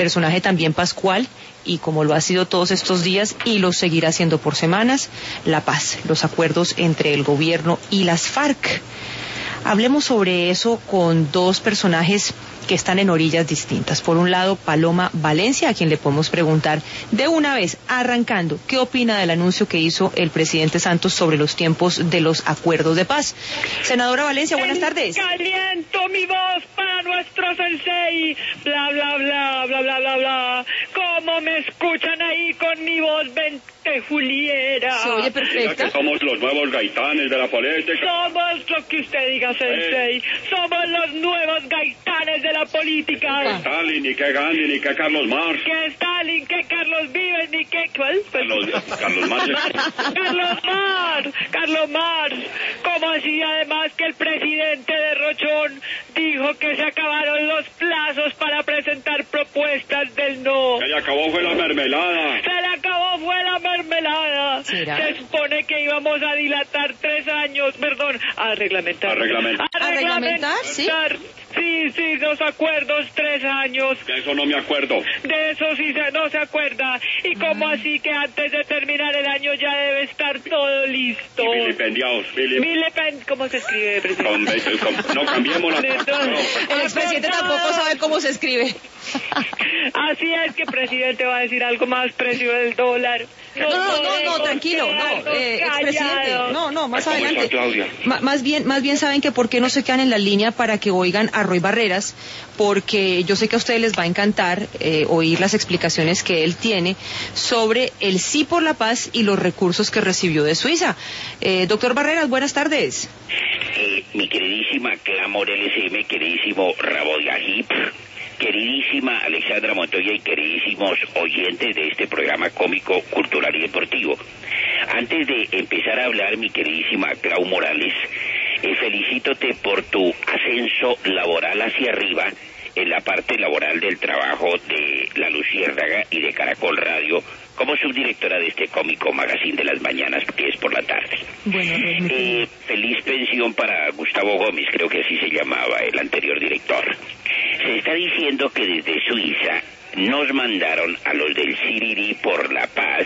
personaje también pascual, y como lo ha sido todos estos días y lo seguirá siendo por semanas, la paz, los acuerdos entre el gobierno y las FARC. Hablemos sobre eso con dos personajes que están en orillas distintas. Por un lado, Paloma Valencia, a quien le podemos preguntar de una vez, arrancando, ¿qué opina del anuncio que hizo el presidente Santos sobre los tiempos de los acuerdos de paz? Senadora Valencia, buenas tardes. Caliento mi voz para nuestro sensei, bla, bla, bla, bla, bla, bla, bla. ¿Cómo me escuchan ahí con mi voz ventejuliera? Se oye perfecta. Que somos los nuevos gaitanes de la política. Somos lo que usted diga, sensei. Somos los nuevos gaitanes de la política. Que Stalin, ni que Gandhi, ni que Carlos Marx. Que Stalin, que Carlos Vives, ni que... ¿Cuál? Carlos Marx. Carlos Marx. ¿Cómo así además que el presidente de Rochón dijo que se acabaron los plazos para presentar propuestas del no? Se le acabó fue la mermelada. Se le acabó fue la mermelada. ¿Será? Se supone que íbamos a dilatar 3 años, perdón, a reglamentar. ¿A reglamentar? Sí. Sí, los acuerdos 3 años. De eso no me acuerdo. De eso sí no se acuerda. ¿Y cómo así que antes de terminar el año ya debe estar todo listo? Y vilipendiados. ¿Cómo se escribe, presidente? No cambiemos la... El expresidente tampoco sabe cómo se escribe. Así es que presidente va a decir algo más, precio del dólar. No, tranquilo, expresidente, no, más ¿Cómo adelante. está, Claudia? Más bien saben que por qué no se quedan en la línea para que oigan a Roy Barreras, porque yo sé que a ustedes les va a encantar oír las explicaciones que él tiene sobre el sí por la paz y los recursos que recibió de Suiza. Doctor Barreras, buenas tardes. Mi queridísima Cla Morel SM, queridísimo Raboyajip, queridísima Alexandra Montoya y queridísimos oyentes de este programa cómico, cultural y deportivo. Antes de empezar a hablar, mi queridísima Clau Morales, felicítote por tu ascenso laboral hacia arriba en la parte laboral del trabajo de La Luciérnaga y de Caracol Radio como subdirectora de este cómico magazine de las mañanas, que es por la tarde. Bueno, Feliz pensión para Gustavo Gómez, creo que así se llamaba el anterior director. Se está diciendo que desde Suiza nos mandaron a los del Siriri por la Paz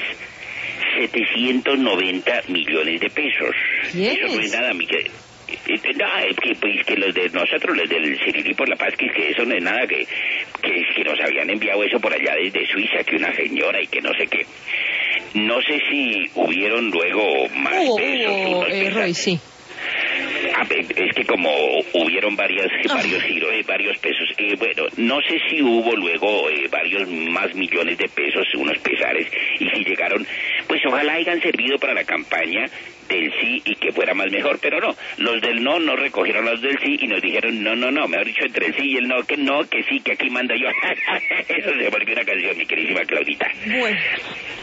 790 millones de pesos. Eso no es nada, mi querido. No, es que los de nosotros, los del Siriri por la Paz, que eso no es nada, que nos habían enviado eso por allá desde Suiza, que una señora y que no sé qué. No sé si hubieron luego más pesos. Roy, sí. Es que como hubieron varios giros, varios pesos, bueno, no sé si hubo luego varios más millones de pesos, unos pesares, y si llegaron, pues ojalá hayan servido para la campaña del sí y que fuera más mejor, pero no, los del no recogieron los del sí y nos dijeron no, mejor dicho, entre el sí y el no, que sí, que aquí manda yo. Eso se volvió una canción, mi queridísima Claudita. Bueno,